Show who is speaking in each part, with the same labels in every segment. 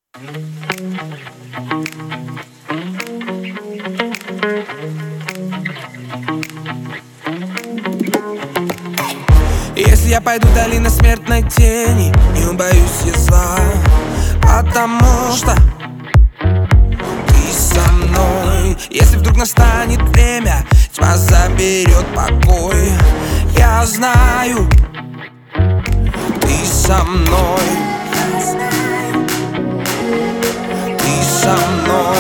Speaker 1: Если я пойду долиной смертной тени, не убоюсь я зла, потому что ты со мной. Если вдруг настанет время, тьма заберет покой, я знаю, ты со мной. Ты со мной.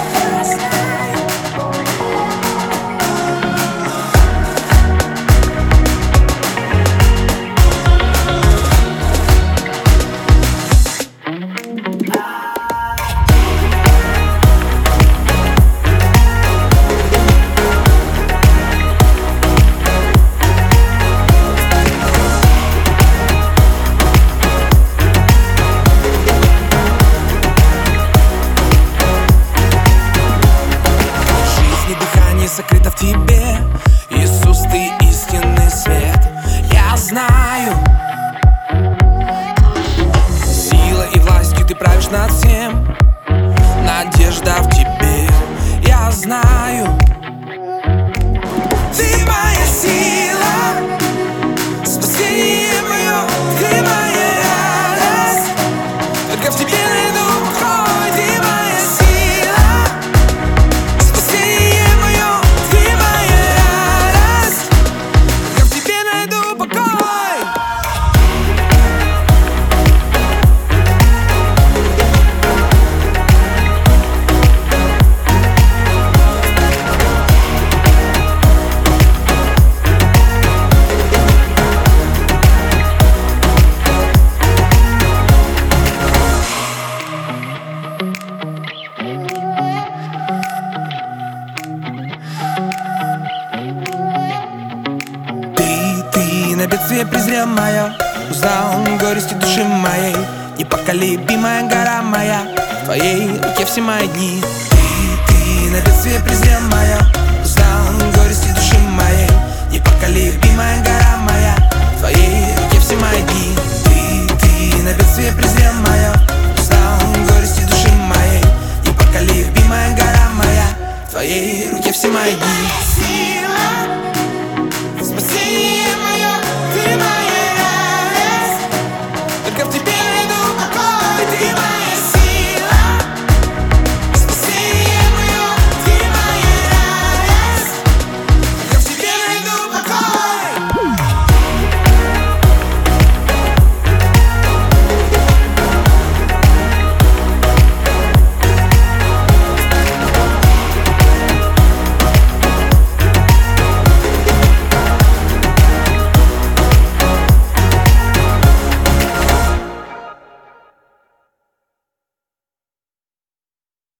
Speaker 1: Сокрыто в тебе, Иисус, ты истинный свет. Я знаю, силой и властью ты правишь над всем. Надежда в тебе, я знаю. Ты моя сила, спасение мое, ты моя радость. Только в тебе найду покой, ты моя сила, спасение мое. На бедствие презрел мое, узнал горести души моей. Непоколебимая гора моя, в твоей руке все мои дни. Ты на бедствие презрел мое, узнал горести души моей. Непоколебимая гора моя, в твоей руке все мои дни. Ты на бедствие презрел мое, узнал горести души моей. Непоколебимая гора моя, в твоей руке все мои дни.